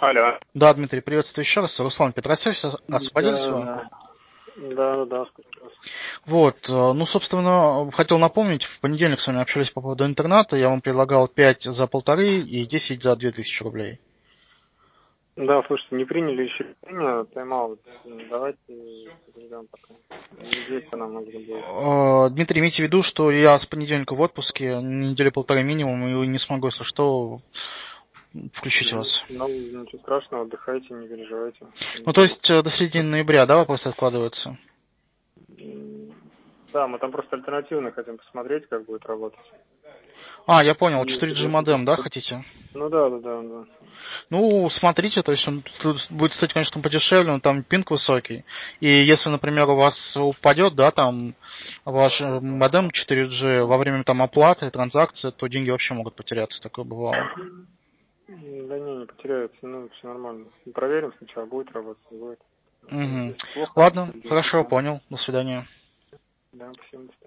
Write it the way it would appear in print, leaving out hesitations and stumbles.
Алло. Да, Дмитрий, приветствую еще раз. Руслан Петросян, освободили Да, свою? да. Да, да, спасибо. Вот, ну, собственно, хотел напомнить, в понедельник с вами общались по поводу интерната, я вам предлагал 5 за 1,5 и 10 за 2000 рублей. Да, слушайте, не приняли еще решение, тайм-аут. Давайте перейдем пока. Неделька нам нужно будет. Дмитрий, имейте в виду, что я с понедельника в отпуске, недели полторы минимум, и не смогу, если что, включить вас. Ну, ничего страшного, отдыхайте, не переживайте. Ну, то есть до середины ноября, да, вопросы откладываются? Да, мы там просто альтернативно хотим посмотреть, как будет работать. Я понял, И 4G модем, да, хотите? Ну да, да, да, да. Ну, смотрите, то есть он тут будет стоить, конечно, подешевле, но там пинг высокий. И если, например, у вас упадет, да, там ваш модем 4G во время там оплаты, транзакции, то деньги вообще могут потеряться, такое бывало. Да не потеряется, ну, все нормально. Проверим сначала, будет работать, не будет. Угу. Если плохо, Ладно, то хорошо, да. понял. До свидания. Да, всем до свидания.